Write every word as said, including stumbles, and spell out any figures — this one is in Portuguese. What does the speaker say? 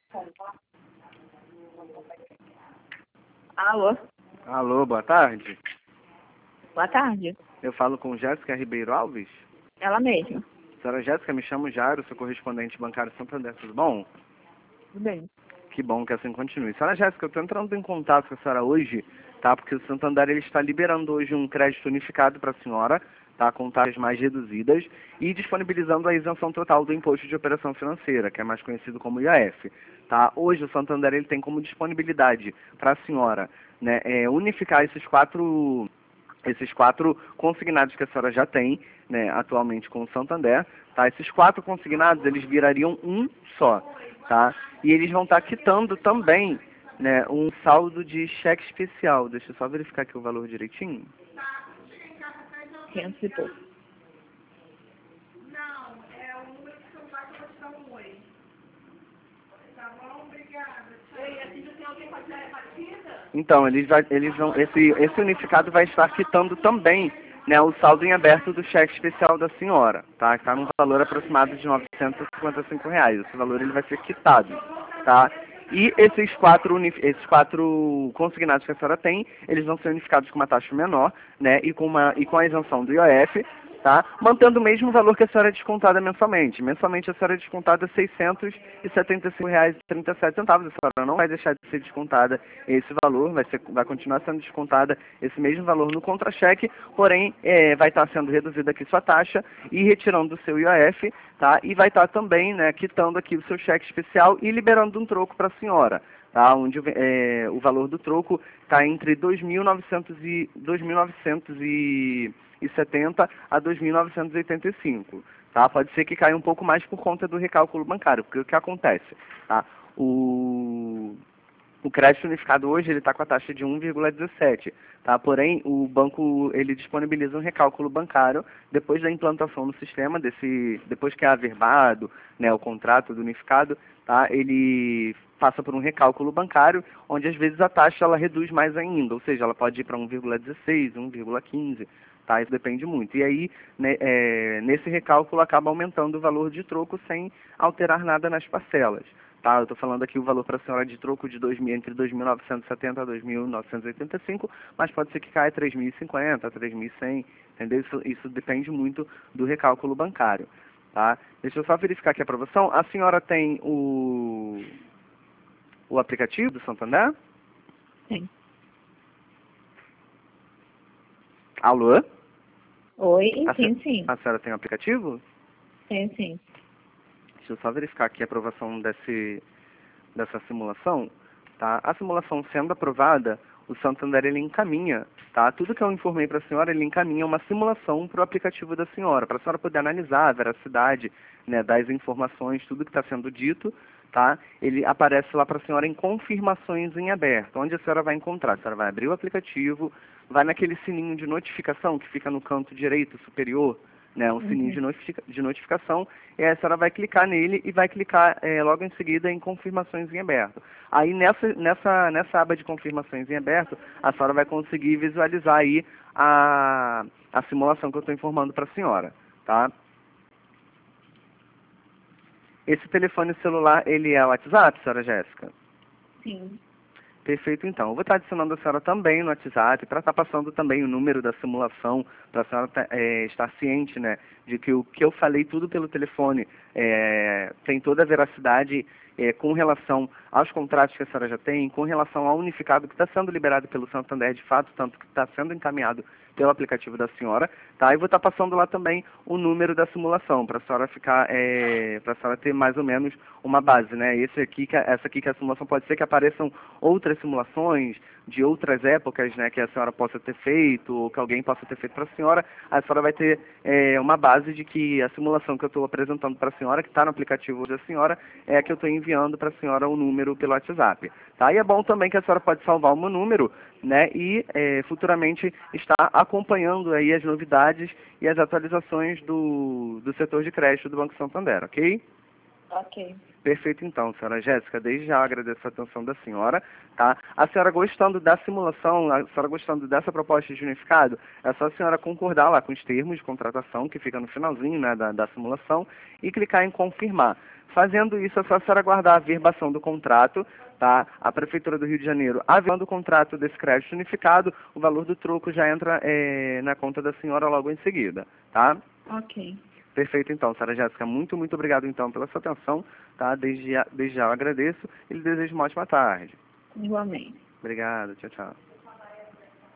Alô? Alô, boa tarde. Boa tarde. Eu falo com Jéssica Ribeiro Alves. Ela mesma. Senhora Jéssica, me chamo Jairo, sou correspondente bancário Santander, tudo bom? Tudo bem. Que bom que assim continue. Senhora Jéssica, eu estou entrando em contato com a senhora hoje, tá? Porque o Santander ele está liberando hoje um crédito unificado para a senhora, tá? Com taxas mais reduzidas e disponibilizando a isenção total do imposto de operação financeira, que é mais conhecido como I A F, tá? Hoje o Santander ele tem como disponibilidade para a senhora, né, é, unificar esses quatro esses quatro consignados que a senhora já tem, né, atualmente com o Santander, tá? Esses quatro consignados, eles virariam um só, tá? E eles vão estar quitando também, né, um saldo de cheque especial. Deixa eu só verificar aqui o valor direitinho. quinhentos e pouco. Então, eles, vai, eles vão, esse, esse unificado vai estar quitando também, né, o saldo em aberto do cheque especial da senhora, tá? Está num valor aproximado de novecentos e cinquenta e cinco reais. Esse valor ele vai ser quitado, tá? E esses quatro, esses quatro consignados que a senhora tem, eles vão ser unificados com uma taxa menor, né, e com, uma, e com a isenção do I O F, tá? Mantendo o mesmo valor que a senhora é descontada mensalmente. Mensalmente a senhora é descontada seiscentos e setenta e cinco reais e trinta e sete centavos. A senhora não vai deixar de ser descontada esse valor, vai, ser, vai continuar sendo descontada esse mesmo valor no contra-cheque, porém é, vai estar sendo reduzida aqui sua taxa e retirando o seu I O F, tá? E vai estar também, né, quitando aqui o seu cheque especial e liberando um troco para a senhora, tá? Onde é, o valor do troco está entre dois mil novecentos e setenta a dois mil novecentos e oitenta e cinco, tá? Pode ser que caia um pouco mais por conta do recálculo bancário, porque o que acontece, tá? O, o crédito unificado hoje ele está com a taxa de um vírgula dezessete, tá? Porém, o banco ele disponibiliza um recálculo bancário depois da implantação no sistema, desse, depois que é averbado, né, o contrato do unificado, tá? Ele passa por um recálculo bancário, onde às vezes a taxa ela reduz mais ainda, ou seja, ela pode ir para um vírgula dezesseis, um vírgula quinze, tá? Isso depende muito. E aí, né, é, nesse recálculo acaba aumentando o valor de troco sem alterar nada nas parcelas, tá? Eu estou falando aqui o valor para a senhora de troco de dois mil, entre dois mil novecentos e setenta a dois mil novecentos e oitenta e cinco, mas pode ser que caia três mil e cinquenta, três mil e cem, entendeu? Isso, isso depende muito do recálculo bancário, tá? Deixa eu só verificar aqui a aprovação. A senhora tem o, o aplicativo do Santander? Sim. Alô? Oi, A sim, se- sim. A senhora tem o aplicativo? Sim, sim. Deixa eu só verificar aqui a aprovação desse, dessa simulação, tá? A simulação sendo aprovada, o Santander ele encaminha, tá? Tudo que eu informei para a senhora, ele encaminha uma simulação para o aplicativo da senhora, para a senhora poder analisar a veracidade, né, das informações, tudo que está sendo dito, tá? Ele aparece lá para a senhora em confirmações em aberto, onde a senhora vai encontrar. A senhora vai abrir o aplicativo, vai naquele sininho de notificação que fica no canto direito superior, né, um sininho Uhum. de, notifica de notificação, e aí a senhora vai clicar nele e vai clicar é, logo em seguida em confirmações em aberto. Aí nessa, nessa, nessa aba de confirmações em aberto, a senhora vai conseguir visualizar aí a, a simulação que eu estou informando para a senhora, tá? Esse telefone celular, ele é o WhatsApp, senhora Jéssica? Sim. Perfeito, então. Eu vou estar adicionando a senhora também no WhatsApp, para estar passando também o número da simulação, para a senhora tá, é, estar ciente, né, de que o que eu falei tudo pelo telefone é, tem toda a veracidade é, com relação aos contratos que a senhora já tem, com relação ao unificado que está sendo liberado pelo Santander de fato, tanto que está sendo encaminhado pelo aplicativo da senhora, tá? E vou estar passando lá também o número da simulação, para a senhora ficar, é, para a senhora ter mais ou menos uma base, né? Esse aqui, que, essa aqui que é a simulação, pode ser que apareçam outras simulações de outras épocas, né, que a senhora possa ter feito, ou que alguém possa ter feito para a senhora. A senhora vai ter é, uma base de que a simulação que eu estou apresentando para a senhora, que está no aplicativo da senhora, é a que eu estou enviando para a senhora o número pelo WhatsApp, tá? E é bom também que a senhora pode salvar o meu número, né, e é, futuramente estar acompanhando aí as novidades e as atualizações do, do setor de crédito do Banco Santander, ok? Ok. Perfeito, então, senhora Jéssica, desde já agradeço a atenção da senhora, tá? A senhora gostando da simulação, a senhora gostando dessa proposta de unificado, é só a senhora concordar lá com os termos de contratação, que fica no finalzinho, né, da, da simulação, e clicar em confirmar. Fazendo isso, é só a senhora aguardar a verbação do contrato, tá? A Prefeitura do Rio de Janeiro, avendo o contrato desse crédito unificado, o valor do troco já entra é, na conta da senhora logo em seguida, tá? Ok. Perfeito, então, senhora Jéssica. Muito, muito obrigado, então, pela sua atenção, tá? Desde já, desde já eu agradeço e lhe desejo uma ótima tarde. Igualmente. Obrigado, tchau, tchau.